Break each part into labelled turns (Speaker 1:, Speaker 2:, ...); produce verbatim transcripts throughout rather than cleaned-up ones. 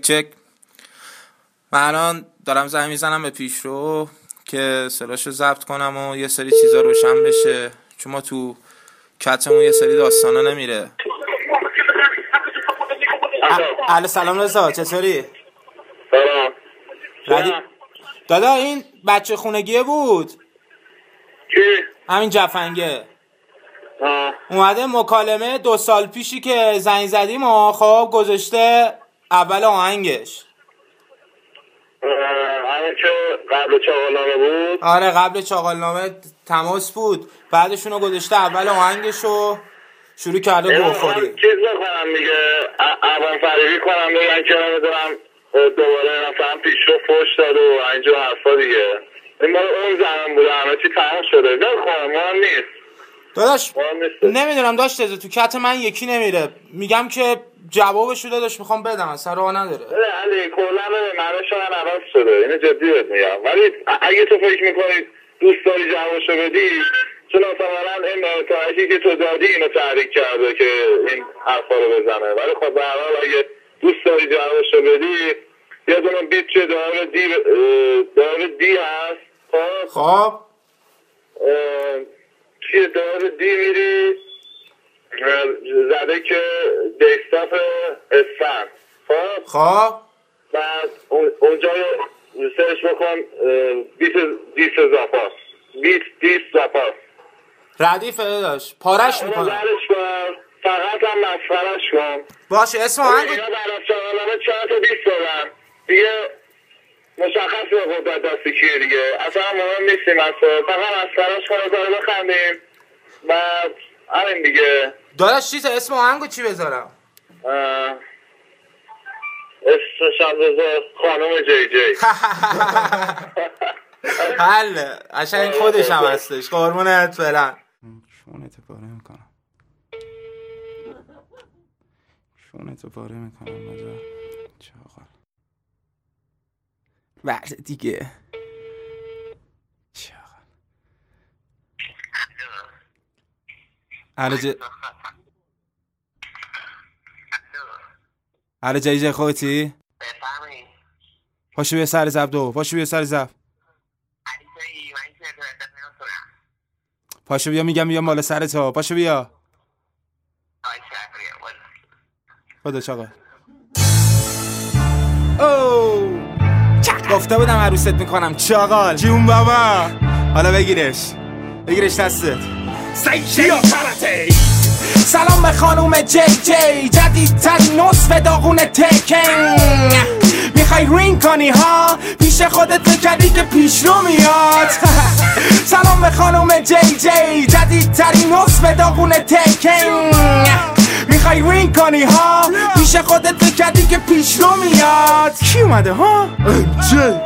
Speaker 1: چک. من الان دارم زنگ میزنم به پیشرو که صداشو ضبط کنم و یه سری چیزا روشن بشه، چون ما تو کتمون یه سری داستانا نمیره. الو سلام رضا، چطوری؟
Speaker 2: سلام.
Speaker 1: ردی... دادا این بچه خونگیه بود.
Speaker 2: کی؟
Speaker 1: همین جفنگه.
Speaker 2: آه.
Speaker 1: اومده مکالمه دو سال پیشی که زنگ زدیم و خب گذاشته اول آهنگش.
Speaker 2: همین که قبل چاقالنامه بود؟
Speaker 1: آره قبل چاقالنامه تماس بود، بعدشونو گذاشته اول آهنگشو شروع کرده گوخوری.
Speaker 2: چیز بکنم دیگه، اول فریبی کنم دیگه که نمیدونم دوباره مثلا پیش رو فوش داد و اینجور حرفا دیگه. این مال اون زمان بوده، همه چی تمام شده. بخوام مهم نیست
Speaker 1: داداش، نمیدونم داشت تو کت من یکی نمیره. میگم که جوابشو داداش میخوام بدم، اصلا راه نداره.
Speaker 2: نه علی کلا منو شاید عوض شده، اینو جدی بهت میگم. ولی اگه تو فکر میکنی دوست داری جوابشو بدی، چون اصلا این تاریخی که تو دادی اینو تحریک کرده که این حرفا رو بزنه. ولی خب به هر حال اگه دوست داری جوابشو بدی، یه دونه بیت چه داره دی داره دی هست. خب
Speaker 1: خب
Speaker 2: چیه داره دی میری زده که دیستاف اسفن. خب
Speaker 1: خب
Speaker 2: بعد اونجا سرچ بکن بیت دیس زاپاس، بیت دیس زاپاس.
Speaker 1: ردیفه داداش، پارش میکنم.
Speaker 2: درش کن، فقط هم مسخرش کن.
Speaker 1: باشه اسم آهنگو
Speaker 2: اینا در از چهارنامه چهار تا دیست دادن دیگه، مشخص به قدرت دستی کیه دیگه. اصلا مهم نیستیم اصلا، فقط مسخرش کن و کارو بخندیم. بعد همین دیگه.
Speaker 1: داداش چیز اسم آهنگو چی بذارم؟
Speaker 2: اسمش هم بذار خانم جی جی.
Speaker 1: حله عشان خودش هم هستش. قربونت فعلا. شونتو پاره میکنم، شونتو پاره میکنم بذار چاقال. بعد دیگه چاقال. الو ج... الو جی جی خودتی؟
Speaker 2: بفهمی
Speaker 1: پاشو بیا سر زب دو، پاشو بیا سر زب. پاشو بیا، میگم بیا مال سر تو، پاشو بیا. خدا چاقال. اوه گفته بودم عروست میکنم چاقال. جون بابا، حالا بگیرش بگیرش دستت. سلام به خانوم جی جی، جدیدترین نصف داغون تکن. میخوای رینگ کنی ها، پیش خودت فکری که پیش رو میاد. سلام به خانوم جی جی، جدیدترین نصف داغون تکن. میخوای رینگ کنی ها، پیش خودت فکری که پیش رو میاد. کی اومده ها؟ جی.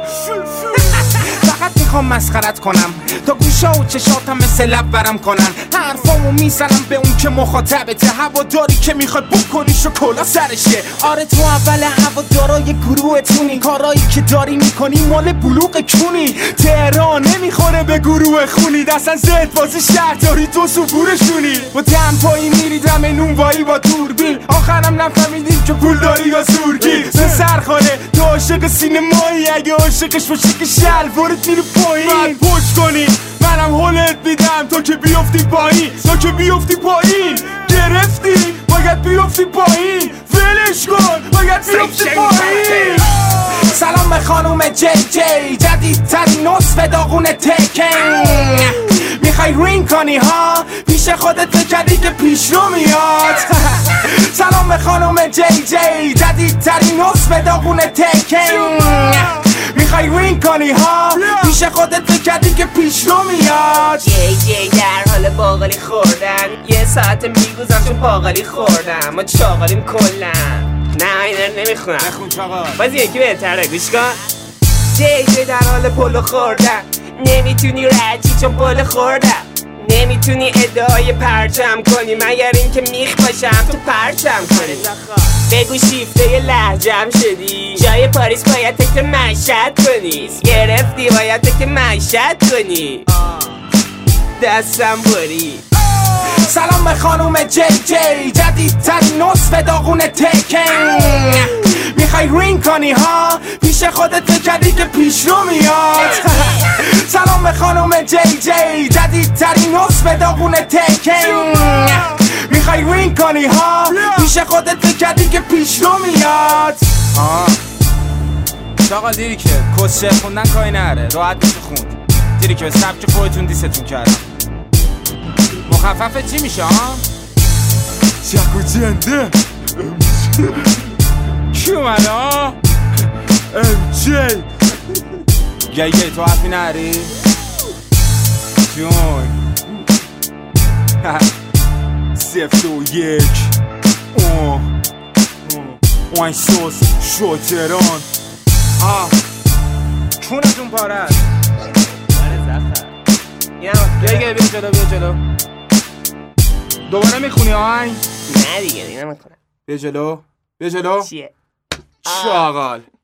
Speaker 1: فقط میخوام مسخرت کنم تا گوشا و چشاتم مثل لب برم کنن. حرفامو میزنم به اون که مخاطبته، هواداری که میخوای بکنی شکلا سرشه. آره تو اول هوادارای گروهتونی، کارایی که داری میکنی مال بلوغ کونی. تهران نمیخوره به گروه خونی، دستن زد بازی شهرداری تو سفورشونی. با دمپایی میریدم نونوایی با دوربین، آخرم نفهمیدیم که پول داری یا زورگی. به سرخانه تو عاشق سینمایی، اگه عاشقش باشی که شلوارت میره پایین. بعد پشت کنی منم هولت میدم تو که بیفتی پایین، تو که بیفتی پایین. گرفتی باید بیفتی پایین، ولش کن باید بیفتی پایین. سلام به خانوم جی جی، جدیدترین نصف داغون تکن. میخوای رینگ کنی ها، پیش خودت فکری که پیش رو میاد. سلام به خانوم جی جی، جدیدترین نصف داغون تکن. میخوای رینگ کنی ها، پیش خودت فکری که پیش رو میاد.
Speaker 3: جی جی در حال باقالی خوردن، یه ساعت میگوزم چون باقالی خوردم. ما چاقالیم کلن. نه اینا نمیخونم،
Speaker 1: بخون چاقال.
Speaker 3: بازی یکی بهتره، گوش کن. جی جی در حال پلو خوردن، نمیتونی رجی چون پلو خوردم. نمیتونی ادعای پرچم کنی مگر اینکه میخ باشم تو پرچم کنی. بگو شیفته لهجم شدی، جای پاریس باید تک مشهد کنی. گرفتی باید تک مشهد کنی، دستم بری.
Speaker 1: سلام به خانوم جی جی، جدیدترین نصف داغون تکن. میخوای رینگ کنی ها پیش خودت فکری که پیش رو میاد سلام به خانوم جی جی جدیدترین نصف داغون تکن میخوای رینگ کنی ها پیش خودت فکری که پیش رو میاد آه شاقا دیری که کسشه خوندن کاری نره راحت میشه خوند دیری که به سبک خودتون دیستون کردم مخففه چی میشه ها؟ چکو جنده کی اومده ها؟ ام جی گی گی تو حرفی نری؟ جون سفت و یک اوه وان سوس شوتران آه کونتون پاره است گی گی بیا جلو بیا جلو دوباره میخونی آهنگ؟
Speaker 3: نه دیگه دیگه نمیخونم
Speaker 1: بیا جلو بیا جلو
Speaker 3: چیه؟
Speaker 1: شاغال